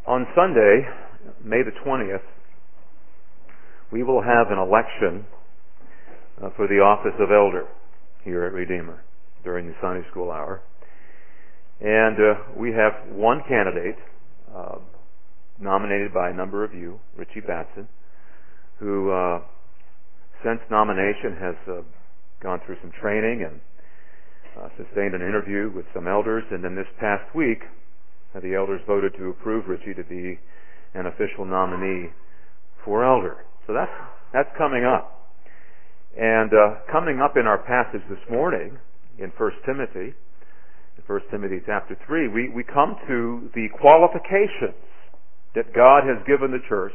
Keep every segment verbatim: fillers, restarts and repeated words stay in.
On Sunday, May the twentieth, we will have an election uh, for the office of elder here at Redeemer during the Sunday school hour. And uh, we have one candidate uh, nominated by a number of you, Richie Batson, who uh, since nomination has uh, gone through some training and uh, sustained an interview with some elders. And then this past week, uh, the elders voted to approve Richie to be an official nominee for elder. So that's that's coming up. And uh, coming up in our passage this morning in First Timothy, in First Timothy chapter three, we, we come to the qualifications that God has given the church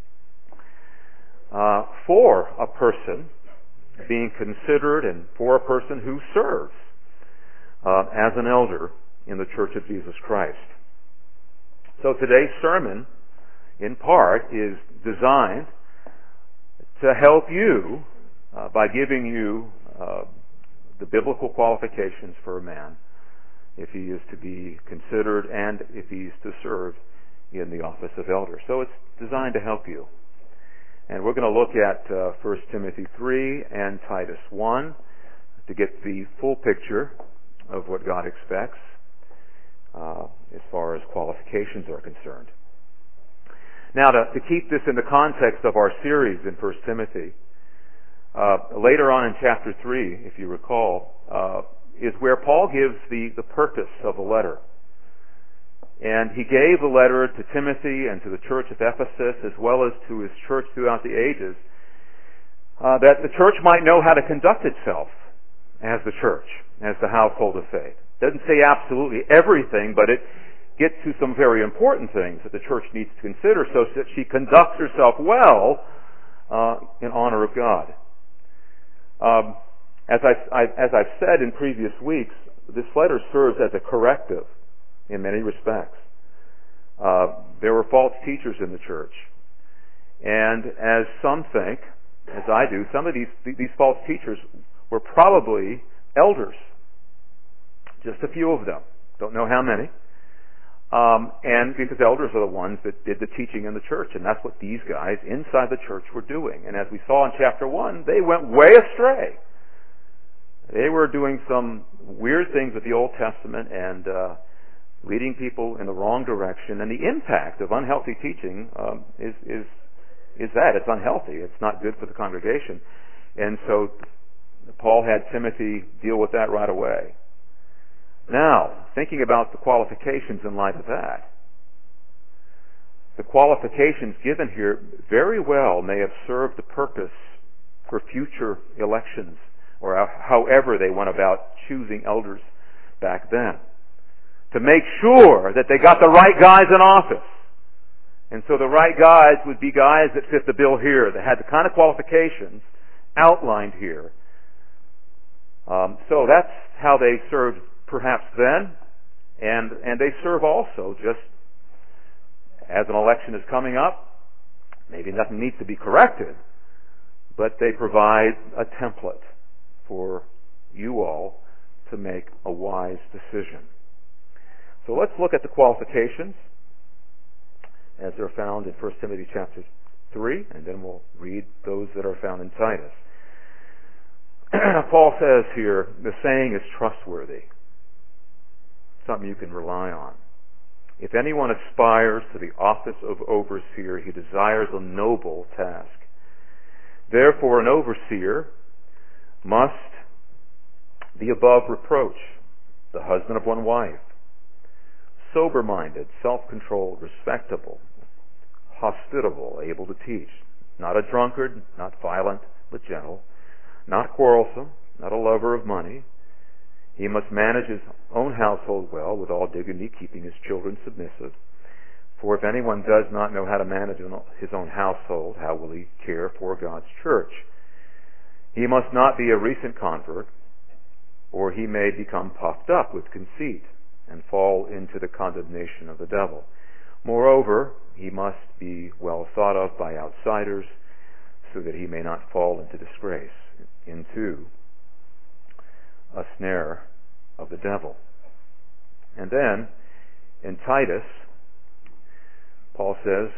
uh, for a person being considered and for a person who serves uh, as an elder in the Church of Jesus Christ. So today's sermon, in part, is designed to help you uh, by giving you uh, the biblical qualifications for a man if he is to be considered and if he is to serve in the office of elder. So it's designed to help you. And we're going to look at uh, First Timothy three and Titus one to get the full picture of what God expects uh, as far as qualifications are concerned. Now, to, to keep this in the context of our series in First Timothy, uh, later on in chapter three, if you recall, uh, is where Paul gives the, the purpose of the letter. And he gave the letter to Timothy and to the church of Ephesus, as well as to his church throughout the ages, uh, that the church might know how to conduct itself as the church, as the household of faith. It doesn't say absolutely everything, but it gets to some very important things that the church needs to consider so that she conducts herself well uh, in honor of God. Um, as, I, I, as I've said in previous weeks, this letter serves as a corrective in many respects. Uh, there were false teachers in the church. And as some think, as I do, some of these, these false teachers were probably elders. Just a few of them. Don't know how many. Um, and because elders are the ones that did the teaching in the church, and that's what these guys inside the church were doing. And as we saw in chapter one, they went way astray. They were doing some weird things with the Old Testament and uh, leading people in the wrong direction. And the impact of unhealthy teaching um, is is is that it's unhealthy. It's not good for the congregation. And so Paul had Timothy deal with that right away. Now, thinking about the qualifications in light of that, the qualifications given here very well may have served the purpose for future elections, or however they went about choosing elders back then, to make sure that they got the right guys in office. And so the right guys would be guys that fit the bill here, that had the kind of qualifications outlined here. Um, so that's how they served perhaps then, and and they serve also just as an election is coming up. Maybe nothing needs to be corrected, but they provide a template for you all to make a wise decision. So let's look at the qualifications as they're found in First Timothy chapter three, and then we'll read those that are found in Titus. Paul says here, the saying is trustworthy. Something you can rely on. If anyone aspires to the office of overseer, he desires a noble task. Therefore, an overseer must be above reproach, the husband of one wife, sober-minded, self-controlled, respectable, hospitable, able to teach, not a drunkard, not violent, but gentle, not quarrelsome, not a lover of money. He must manage his own household well, with all dignity, keeping his children submissive. For if anyone does not know how to manage his own household, how will he care for God's church? He must not be a recent convert, or he may become puffed up with conceit and fall into the condemnation of the devil. Moreover, he must be well thought of by outsiders, so that he may not fall into disgrace, into a snare of the devil. And then, in Titus, Paul says,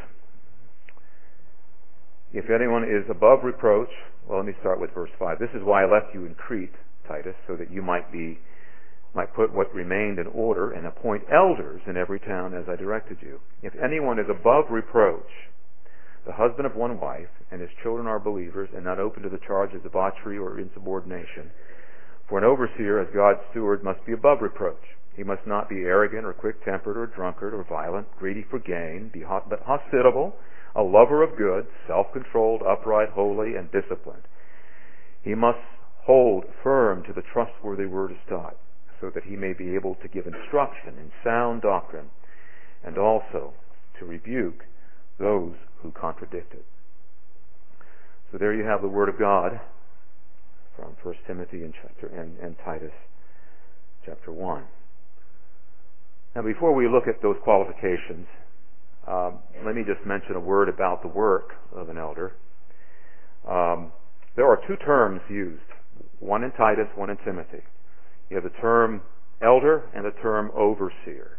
if anyone is above reproach, well, let me start with verse five. This is why I left you in Crete, Titus, so that you might be, might put what remained in order and appoint elders in every town as I directed you. If anyone is above reproach, the husband of one wife, and his children are believers and not open to the charge of debauchery or insubordination, for an overseer as God's steward must be above reproach. He must not be arrogant or quick-tempered or drunkard or violent, greedy for gain, be hot, but hospitable, a lover of good, self-controlled, upright, holy, and disciplined. He must hold firm to the trustworthy word as taught, so that he may be able to give instruction in sound doctrine, and also to rebuke those who contradict it. So there you have the Word of God from First Timothy and, chapter, and, and Titus chapter one. Now before we look at those qualifications, um, let me just mention a word about the work of an elder. Um, there are two terms used, one in Titus, one in Timothy. You have the term elder and the term overseer.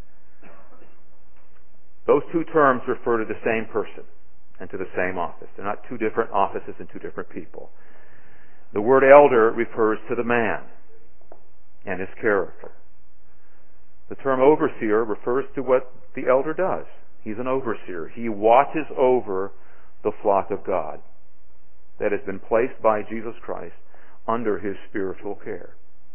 Those two terms refer to the same person and to the same office. They're not two different offices and two different people. The word elder refers to the man and his character. The term overseer refers to what the elder does. He's an overseer. He watches over the flock of God that has been placed by Jesus Christ under his spiritual care.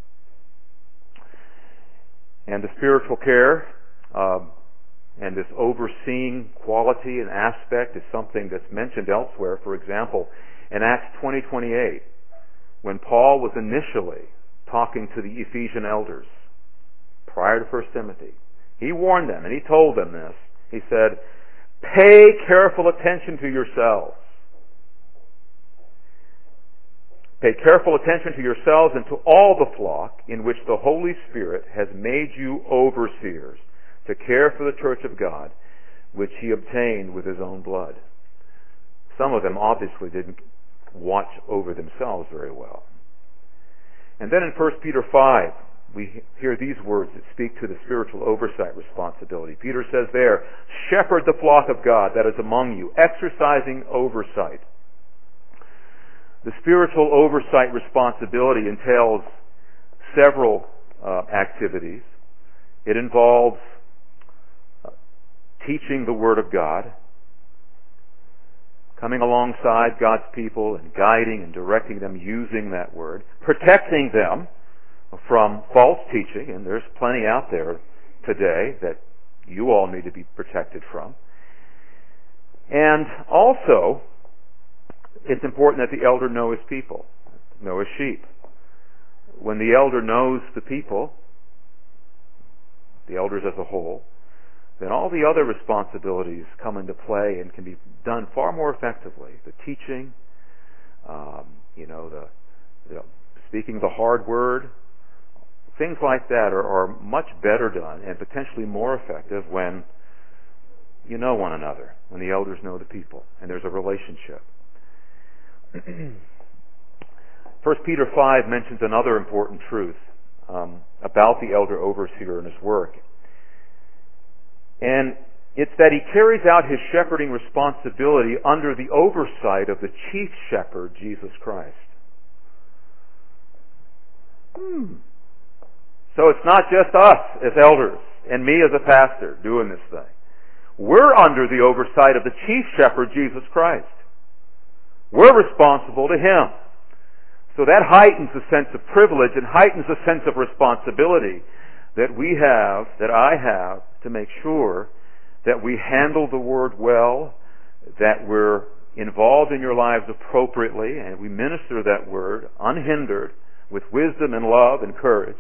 And the spiritual care um, and this overseeing quality and aspect is something that's mentioned elsewhere. For example, in Acts twenty twenty-eight, when Paul was initially talking to the Ephesian elders prior to First Timothy, he warned them and he told them this. He said, "Pay careful attention to yourselves. Pay careful attention to yourselves and to all the flock in which the Holy Spirit has made you overseers to care for the church of God, which he obtained with his own blood." Some of them obviously didn't watch over themselves very well. And then in First Peter five, we hear these words that speak to the spiritual oversight responsibility. Peter says there, "Shepherd the flock of God that is among you, exercising oversight." The spiritual oversight responsibility entails several uh, activities. It involves uh, teaching the Word of God, coming alongside God's people and guiding and directing them using that Word, protecting them from false teaching, and there's plenty out there today that you all need to be protected from. And also, it's important that the elder know his people, know his sheep. When the elder knows the people, the elders as a whole, then all the other responsibilities come into play and can be done far more effectively. The teaching, um, you know, the, the speaking the hard word, things like that are, are much better done and potentially more effective when you know one another, when the elders know the people, and there's a relationship. First Peter five mentions another important truth um, about the elder overseer and his work. And it's that he carries out his shepherding responsibility under the oversight of the chief shepherd, Jesus Christ. Hmm. So it's not just us as elders and me as a pastor doing this thing. We're under the oversight of the chief shepherd, Jesus Christ. We're responsible to him. So that heightens a sense of privilege and heightens a sense of responsibility that we have, that I have, to make sure that we handle the Word well, that we're involved in your lives appropriately, and we minister that Word unhindered with wisdom and love and courage.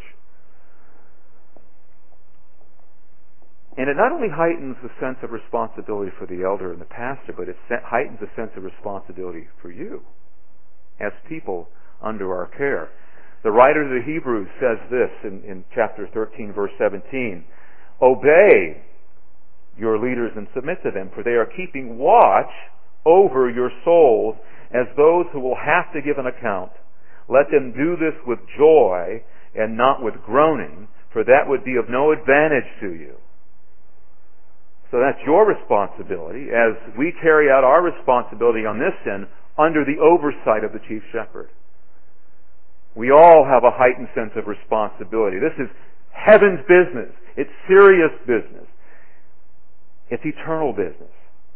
And it not only heightens the sense of responsibility for the elder and the pastor, but it heightens the sense of responsibility for you as people under our care. The writer of the Hebrews says this in, in chapter thirteen, verse seventeen, "Obey your leaders and submit to them, for they are keeping watch over your souls as those who will have to give an account. Let them do this with joy and not with groaning, for that would be of no advantage to you." So that's your responsibility as we carry out our responsibility on this end under the oversight of the chief shepherd. We all have a heightened sense of responsibility. This is heaven's business. It's serious business. It's eternal business.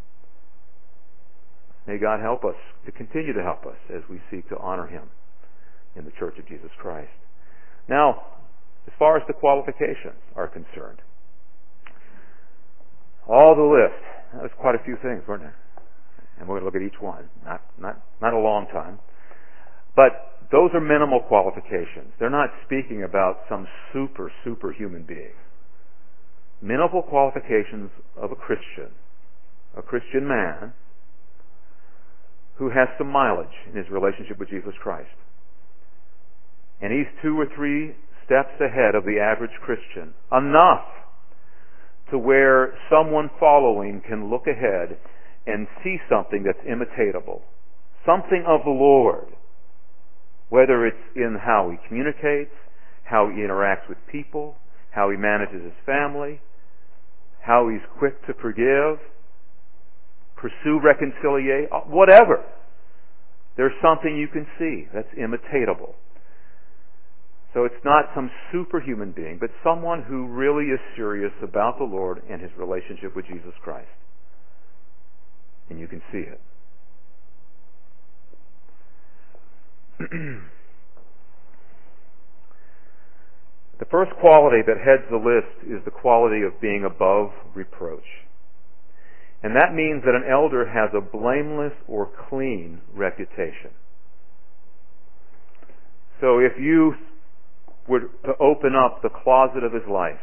May God help us to continue to help us as we seek to honor Him in the Church of Jesus Christ. Now, as far as the qualifications are concerned, all the list, that was quite a few things, weren't there? And we're going to look at each one. Not, not, not a long time. But those are minimal qualifications. They're not speaking about some super, superhuman being. Minimal qualifications of a Christian, a Christian man who has some mileage in his relationship with Jesus Christ. And he's two or three steps ahead of the average Christian. Enough to where someone following can look ahead and see something that's imitatable. Something of the Lord. Whether it's in how he communicates, how he interacts with people, how he manages his family, how he's quick to forgive, pursue reconciliation, whatever. There's something you can see that's imitatable. So it's not some superhuman being, but someone who really is serious about the Lord and his relationship with Jesus Christ. And you can see it. The first quality that heads the list is the quality of being above reproach. And that means that an elder has a blameless or clean reputation. So if you were to open up the closet of his life,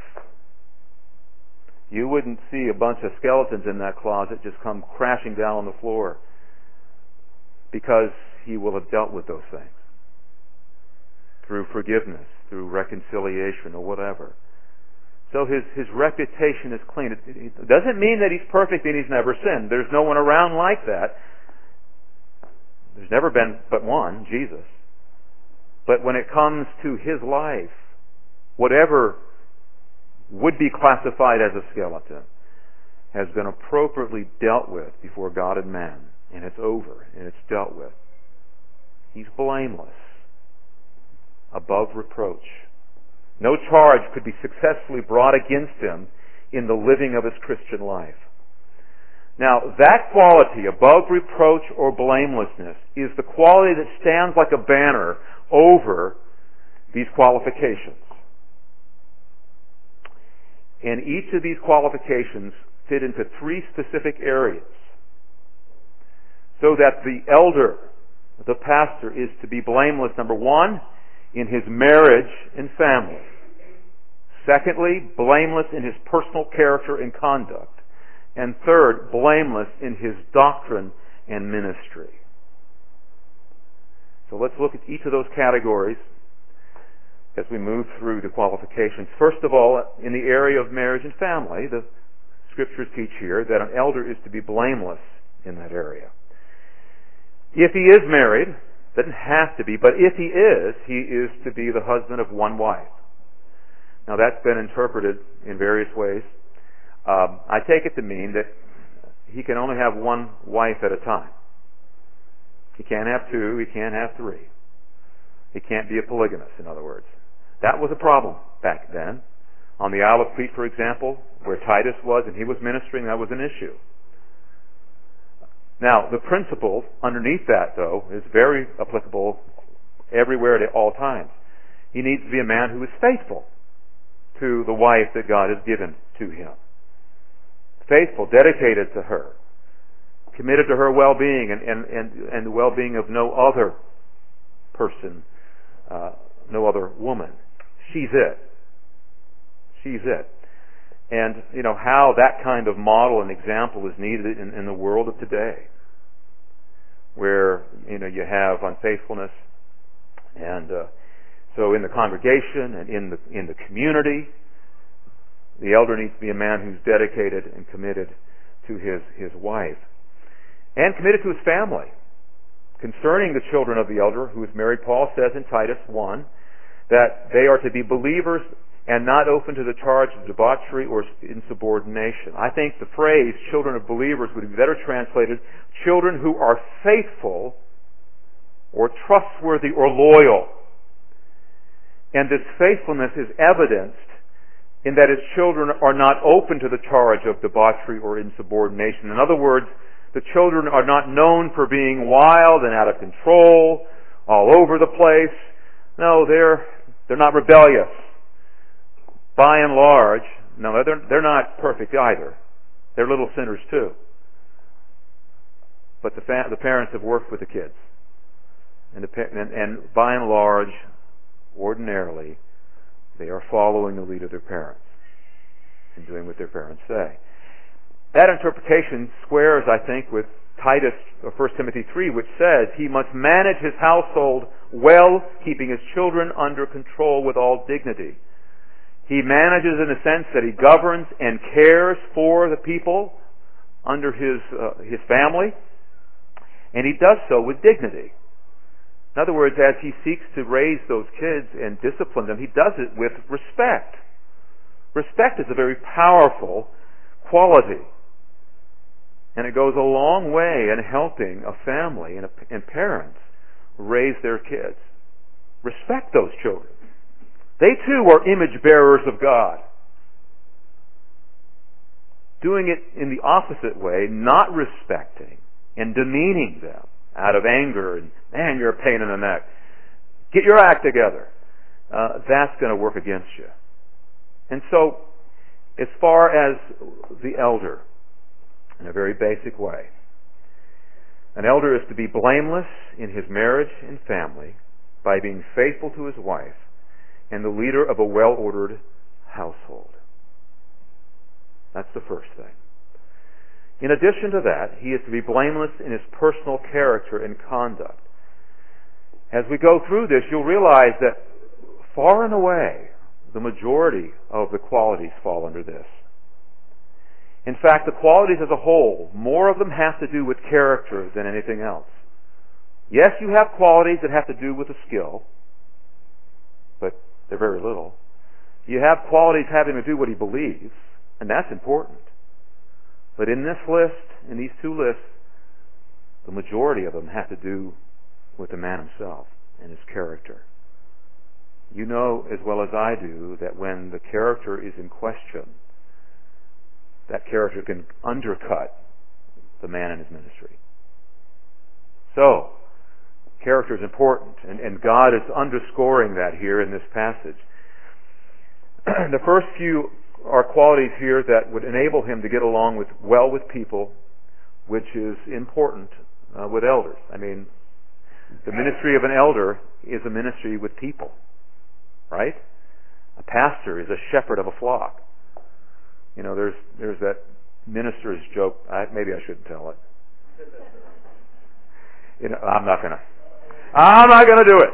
you wouldn't see a bunch of skeletons in that closet just come crashing down on the floor, because he will have dealt with those things through forgiveness, through reconciliation, or whatever. So his, his reputation is clean. It, it doesn't mean that he's perfect and he's never sinned. There's no one around like that. There's never been but one, Jesus. But when it comes to his life, whatever would be classified as a skeleton has been appropriately dealt with before God and man. And it's over, and it's dealt with. He's blameless, above reproach. No charge could be successfully brought against him in the living of his Christian life. Now, that quality, above reproach or blamelessness, is the quality that stands like a banner over these qualifications. And each of these qualifications fit into three specific areas. So that the elder, the pastor, is to be blameless, number one, in his marriage and family. Secondly, blameless in his personal character and conduct. And third, blameless in his doctrine and ministry. So let's look at each of those categories as we move through the qualifications. First of all, in the area of marriage and family, the Scriptures teach here that an elder is to be blameless in that area. If he is married, doesn't have to be, but if he is, he is to be the husband of one wife. Now that's been interpreted in various ways. Um, I take it to mean that he can only have one wife at a time. He can't have two, he can't have three. He can't be a polygamist, in other words. That was a problem back then. On the Isle of Crete, for example, where Titus was and he was ministering, that was an issue. Now, the principle underneath that, though, is very applicable everywhere at all times. He needs to be a man who is faithful to the wife that God has given to him. Faithful, dedicated to her, committed to her well-being and, and, and, and the well-being of no other person, uh, no other woman. She's it. She's it. And, you know, how that kind of model and example is needed in, in the world of today, where, you know, you have unfaithfulness. And uh, so in the congregation and in the in the community, the elder needs to be a man who's dedicated and committed to his, his wife. And committed to his family. Concerning the children of the elder who is married, Paul says in Titus one that they are to be believers and not open to the charge of debauchery or insubordination. I think the phrase children of believers would be better translated children who are faithful or trustworthy or loyal. And this faithfulness is evidenced in that his children are not open to the charge of debauchery or insubordination. In other words, the children are not known for being wild and out of control, all over the place. No, they're they're not rebellious. By and large, no, they're they're not perfect either. They're little sinners too. But the fa- the parents have worked with the kids, and, the pa- and and by and large, ordinarily, they are following the lead of their parents and doing what their parents say. That interpretation squares, I think, with Titus, or First Timothy three, which says he must manage his household well, keeping his children under control with all dignity. He manages in the sense that he governs and cares for the people under his uh, his family, and he does so with dignity. In other words, as he seeks to raise those kids and discipline them, he does it with respect. Respect is a very powerful quality. And it goes a long way in helping a family and, a, and parents raise their kids. Respect those children. They too are image bearers of God. Doing it in the opposite way, not respecting and demeaning them out of anger and, man, you're a pain in the neck. Get your act together. Uh, that's going to work against you. And so, as far as the elder, in a very basic way, an elder is to be blameless in his marriage and family by being faithful to his wife and the leader of a well-ordered household. That's the first thing. In addition to that, he is to be blameless in his personal character and conduct. As we go through this, you'll realize that far and away, the majority of the qualities fall under this. In fact, the qualities as a whole, more of them have to do with character than anything else. Yes, you have qualities that have to do with a skill, but they're very little. You have qualities having to do with what he believes, and that's important. But in this list, in these two lists, the majority of them have to do with the man himself and his character. You know as well as I do that when the character is in question, that character can undercut the man in his ministry. So, character is important, and, and God is underscoring that here in this passage. The first few are qualities here that would enable him to get along with well with people, which is important uh, with elders. I mean, the ministry of an elder is a ministry with people, right? A pastor is a shepherd of a flock. You know, there's there's that minister's joke. I, maybe I shouldn't tell it. You know, I'm not gonna. I'm not gonna do it.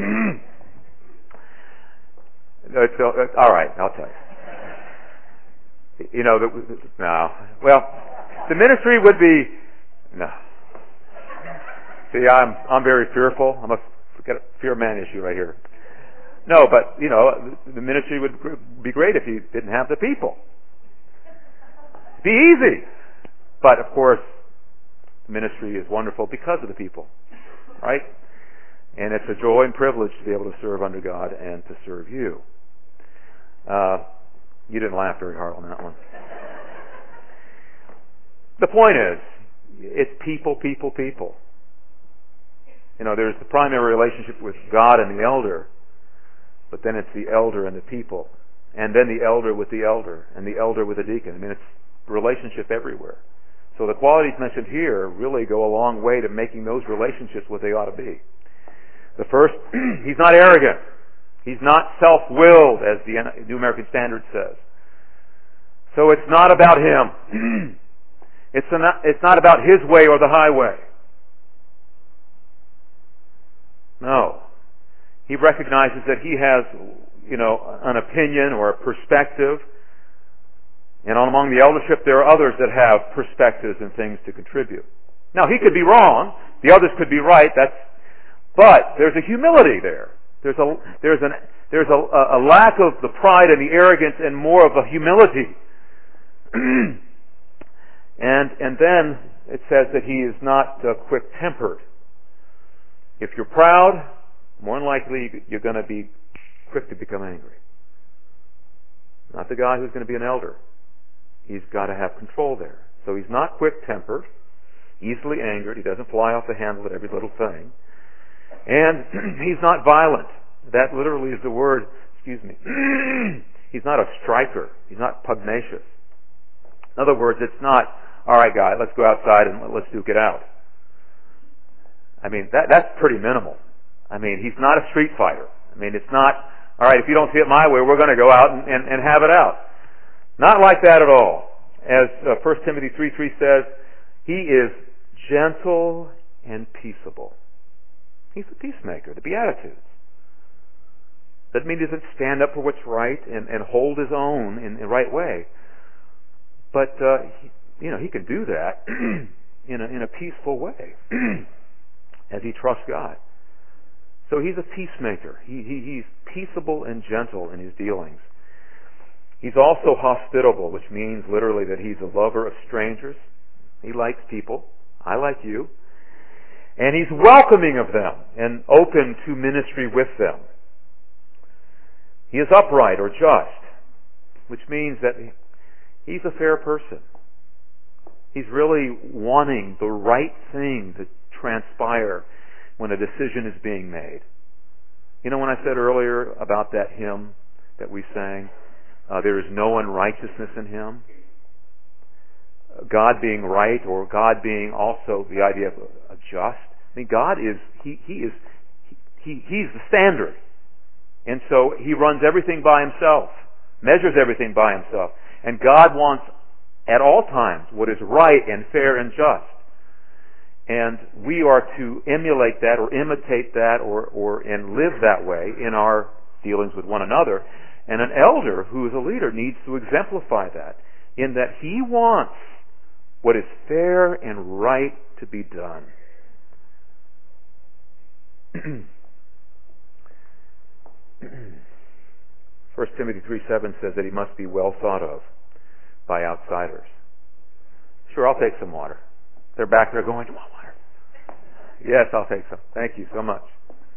it's, uh, all right, I'll tell you. You know, the, no. Well, the ministry would be no. See, I'm I'm very fearful. I'm a got a fear man issue right here. No, but you know, the ministry would be great if you didn't have the people. It'd be easy, but of course, ministry is wonderful because of the people, right? And it's a joy and privilege to be able to serve under God and to serve you. Uh, You didn't laugh very hard on that one. The point is, it's people, people, people. You know, there's the primary relationship with God and the elder, but then it's the elder and the people, and then the elder with the elder, and the elder with the deacon. I mean, it's relationship everywhere. So the qualities mentioned here really go a long way to making those relationships what they ought to be. The first, he's not arrogant. He's not self-willed, as the New American Standard says. So it's not about him. It's not, it's not about his way or the highway. No. He recognizes that he has, you know, an opinion or a perspective. And among the eldership, there are others that have perspectives and things to contribute. Now, he could be wrong. The others could be right. That's, but there's a humility there. There's a there's an there's a, a lack of the pride and the arrogance and more of a humility. and and then it says that he is not uh, quick-tempered. If you're proud, more than likely you're going to be quick to become angry. Not the guy who's going to be an elder. He's got to have control there. So he's not quick-tempered, easily angered. He doesn't fly off the handle at every little thing. And he's not violent. That literally is the word, excuse me. He's not a striker. He's not pugnacious. In other words, it's not, all right, guy, let's go outside and let's duke it out. I mean, that that's pretty minimal. I mean, he's not a street fighter. I mean, it's not, all right, if you don't see it my way, we're going to go out and, and, and have it out. Not like that at all. As uh, First Timothy three three says, he is gentle and peaceable. He's a peacemaker, the Beatitudes. Doesn't mean he doesn't stand up for what's right and, and hold his own in the right way. But, uh, he, you know, he can do that in a, in a peaceful way as he trusts God. So he's a peacemaker. He, he, he's peaceable and gentle in his dealings. He's also hospitable, which means literally that he's a lover of strangers. He likes people. I like you. And he's welcoming of them and open to ministry with them. He is upright or just, which means that he's a fair person. He's really wanting the right thing to transpire when a decision is being made. You know, when I said earlier about that hymn that we sang, uh, there is no unrighteousness in him. God being right, or God being also the idea of a just. I mean, God is, he, he is, he, he's the standard. And so he runs everything by himself, measures everything by himself. And God wants at all times what is right and fair and just. And we are to emulate that or imitate that or, or and live that way in our dealings with one another. And an elder who is a leader needs to exemplify that, in that he wants what is fair and right to be done. First Timothy three seven says that he must be well thought of by outsiders. Sure, I'll take some water. They're back there going, "You want water?" Yes, I'll take some. Thank you so much.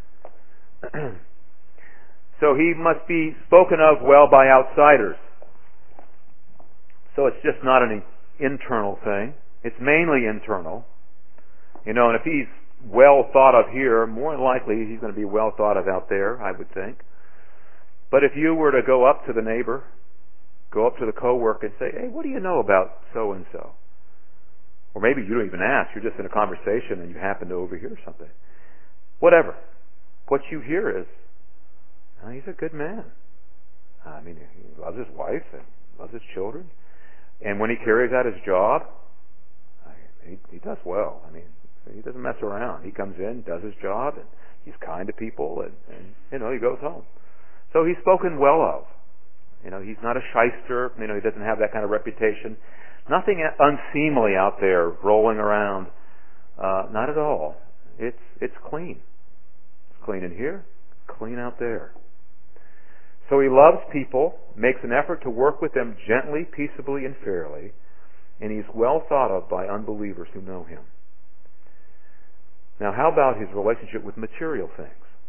So he must be spoken of well by outsiders. So it's just not an internal thing. It's mainly internal. You know, and if he's well thought of here, more than likely he's going to be well thought of out there, I would think. But if you were to go up to the neighbor, go up to the coworker and say, "Hey, what do you know about so-and-so?" Or maybe you don't even ask, you're just in a conversation and you happen to overhear something. Whatever. What you hear is, oh, he's a good man. I mean, he loves his wife and loves his children. And when he carries out his job, he, he does well. I mean, he doesn't mess around. He comes in, does his job, and he's kind to people, and, and you know, he goes home. So he's spoken well of. You know, he's not a shyster. You know, he doesn't have that kind of reputation. Nothing unseemly out there rolling around. Uh, not at all. It's it's clean. It's clean in here, clean out there. So he loves people, makes an effort to work with them gently, peaceably, and fairly, and he's well thought of by unbelievers who know him. Now, how about his relationship with material things?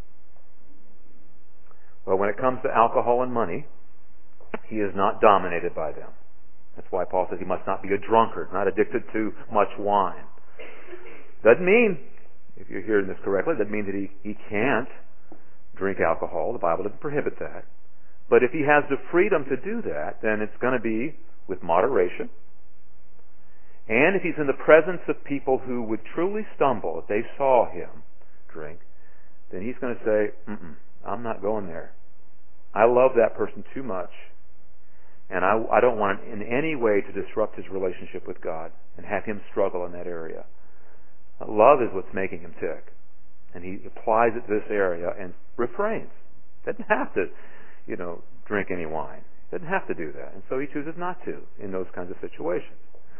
Well, when it comes to alcohol and money, he is not dominated by them. That's why Paul says he must not be a drunkard, not addicted to much wine. Doesn't mean, if you're hearing this correctly, doesn't mean that he, he can't drink alcohol. The Bible doesn't prohibit that. But if he has the freedom to do that, then it's going to be with moderation. And if he's in the presence of people who would truly stumble if they saw him drink, then he's going to say, Mm-mm, I'm not going there. I love that person too much, and I, I don't want in any way to disrupt his relationship with God and have him struggle in that area. Love is what's making him tick. And he applies it to this area and refrains. Doesn't have to, you know, drink any wine. Doesn't have to do that. And so he chooses not to in those kinds of situations.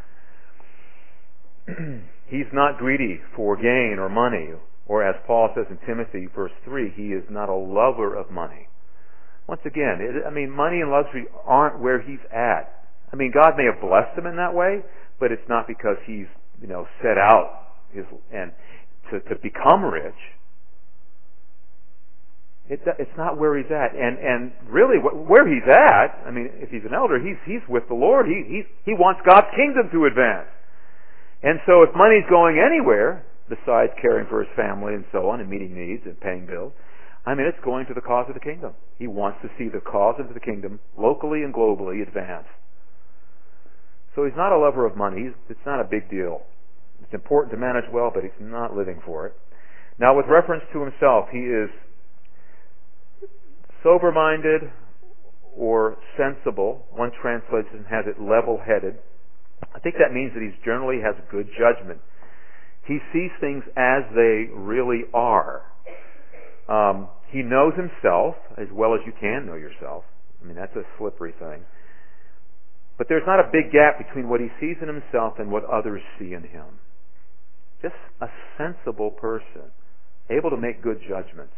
He's not greedy for gain or money, or as Paul says in Timothy, verse three, he is not a lover of money. Once again, it, I mean, money and luxury aren't where he's at. I mean, God may have blessed him in that way, but it's not because he's, you know, set out his and to, to become rich. It, it's not where he's at, and and really where he's at. I mean, if he's an elder, he's he's with the Lord. He he he wants God's kingdom to advance. And so, if money's going anywhere besides caring for his family and so on, and meeting needs and paying bills, I mean, it's going to the cause of the kingdom. He wants to see the cause of the kingdom locally and globally advance. So he's not a lover of money. He's, it's not a big deal. It's important to manage well, but he's not living for it. Now, with reference to himself, he is sober-minded or sensible. One translation has it level-headed. I think that means that he generally has good judgment. He sees things as they really are. Um, he knows himself as well as you can know yourself. I mean, that's a slippery thing. But there's not a big gap between what he sees in himself and what others see in him. Just a sensible person, able to make good judgments.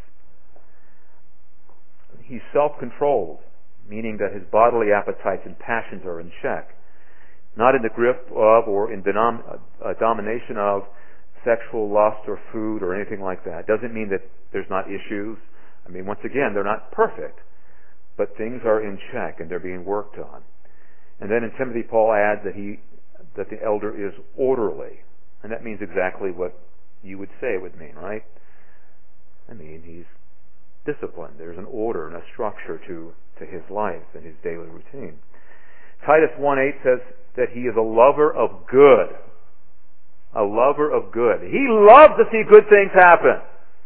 He's self-controlled, meaning that his bodily appetites and passions are in check. Not in the grip of or in denom- uh, domination of sexual lust or food or anything like that. Doesn't mean that there's not issues. I mean, once again, they're not perfect, but things are in check and they're being worked on. And then in Timothy, Paul adds that he that the elder is orderly, and that means exactly what you would say it would mean, right? I mean, he's disciplined. There's an order and a structure to to his life and his daily routine. Titus one eight says that he is a lover of good. A lover of good. He loves to see good things happen.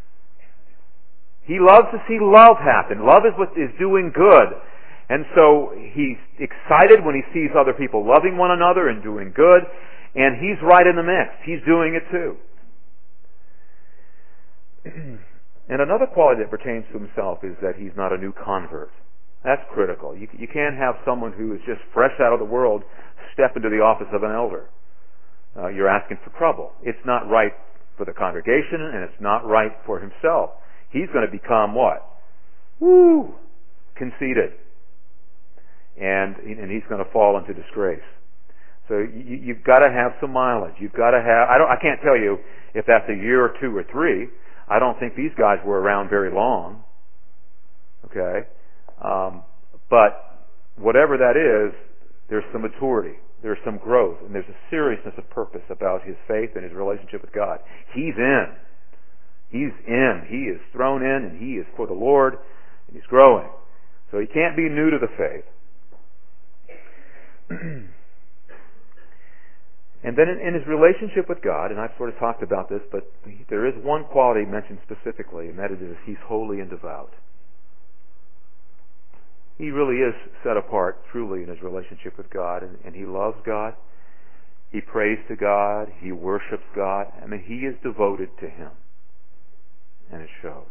He loves to see love happen. Love is what is doing good. And so he's excited when he sees other people loving one another and doing good. And he's right in the mix. He's doing it too. And another quality that pertains to himself is that he's not a new convert. That's critical. You, you can't have someone who is just fresh out of the world step into the office of an elder. Uh, you're asking for trouble. It's not right for the congregation, and it's not right for himself. He's going to become what? Woo! Conceited. And, and he's going to fall into disgrace. So you, you've got to have some mileage. You've got to have, I don't, I can't tell you if that's a year or two or three. I don't think these guys were around very long. Okay? Um, but whatever that is, there's some maturity. There's some growth. And there's a seriousness of purpose about his faith and his relationship with God. He's in. He's in. He is thrown in, and he is for the Lord, and he's growing. So he can't be new to the faith. And then in, in his relationship with God, and I've sort of talked about this, but there is one quality mentioned specifically, and that is he's holy and devout. He really is set apart truly in his relationship with God, and, and he loves God. He prays to God. He worships God. I mean, he is devoted to him, and it shows.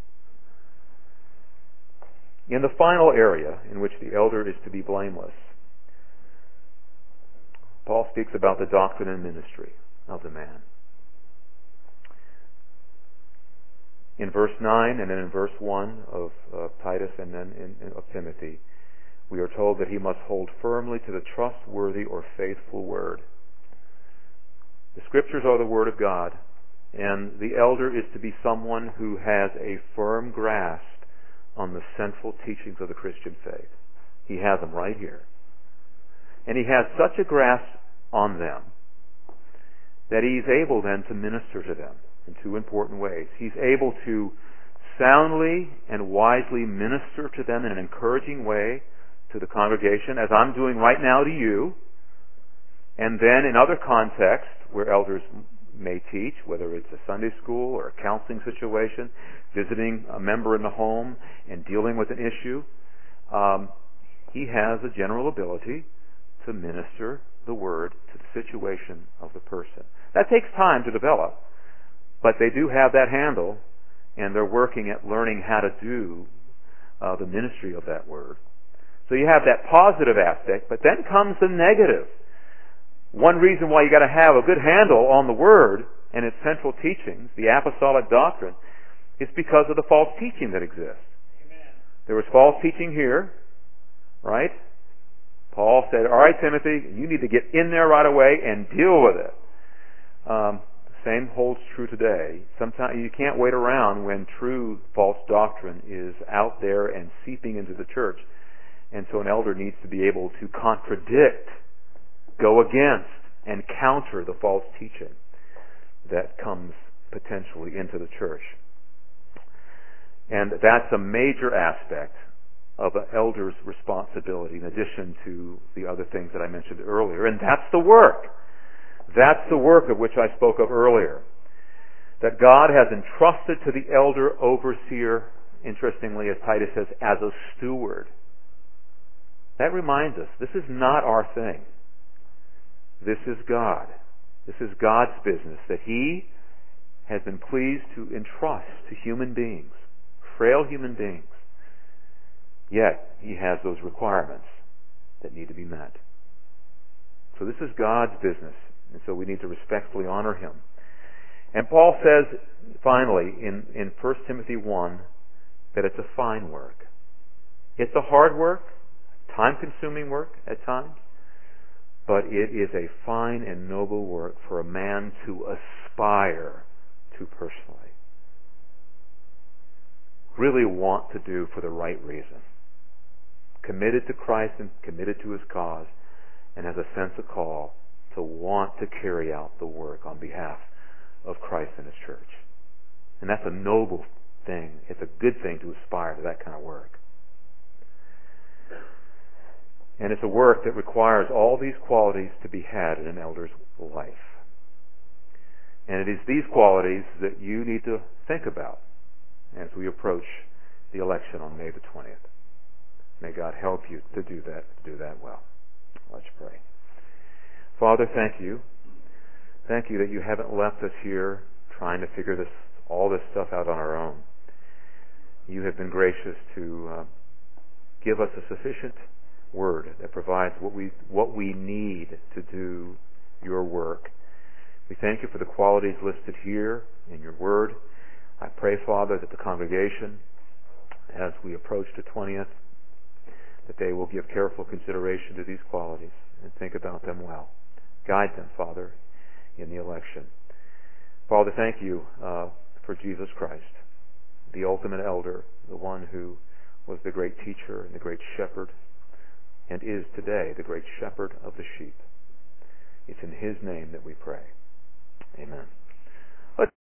In the final area in which the elder is to be blameless, Paul speaks about the doctrine and ministry of the man. In verse nine and then in verse one of uh, Titus and then in, in, of Timothy, we are told that he must hold firmly to the trustworthy or faithful word. The Scriptures are the Word of God, and the elder is to be someone who has a firm grasp on the central teachings of the Christian faith. He has them right here. And he has such a grasp on them that he's able then to minister to them in two important ways. He's able to soundly and wisely minister to them in an encouraging way to the congregation, as I'm doing right now to you. And then in other contexts where elders may teach, whether it's a Sunday school or a counseling situation, visiting a member in the home and dealing with an issue, um, he has a general ability to minister the word to the situation of the person. That takes time to develop, but they do have that handle, and they're working at learning how to do uh, the ministry of that word. So you have that positive aspect, but then comes the negative. One reason why you got to have a good handle on the word and its central teachings, the apostolic doctrine, is because of the false teaching that exists. Amen. There was false teaching here, right? Paul said, all right, Timothy, you need to get in there right away and deal with it. Um, the same holds true today. Sometimes you can't wait around when true false doctrine is out there and seeping into the church. And so an elder needs to be able to contradict, go against, and counter the false teaching that comes potentially into the church. And that's a major aspect of an elder's responsibility in addition to the other things that I mentioned earlier. And that's the work. That's the work of which I spoke of earlier. That God has entrusted to the elder overseer, interestingly, as Titus says, as a steward. That reminds us, this is not our thing. This is God. This is God's business that He has been pleased to entrust to human beings, frail human beings. Yet, He has those requirements that need to be met. So this is God's business, and so we need to respectfully honor Him. And Paul says, finally, in, in First Timothy one, that it's a fine work. It's a hard work, time-consuming work at times, but it is a fine and noble work for a man to aspire to personally. Really want to do for the right reason. Committed to Christ and committed to His cause, and has a sense of call to want to carry out the work on behalf of Christ and His church. And that's a noble thing. It's a good thing to aspire to that kind of work. And it's a work that requires all these qualities to be had in an elder's life. And it is these qualities that you need to think about as we approach the election on May the twentieth. May God help you to do that, to do that well. Let's pray. Father, thank you. Thank you that you haven't left us here trying to figure this all this stuff out on our own. You have been gracious to uh, give us a sufficient word that provides what we what we need to do your work. We thank you for the qualities listed here in your word. I pray, Father, that the congregation, as we approach the twentieth, that they will give careful consideration to these qualities and think about them well. Guide them, Father, in the election. Father, thank you uh, for Jesus Christ, the ultimate elder, the one who was the great teacher and the great shepherd, and is today the great shepherd of the sheep. It's in His name that we pray. Amen.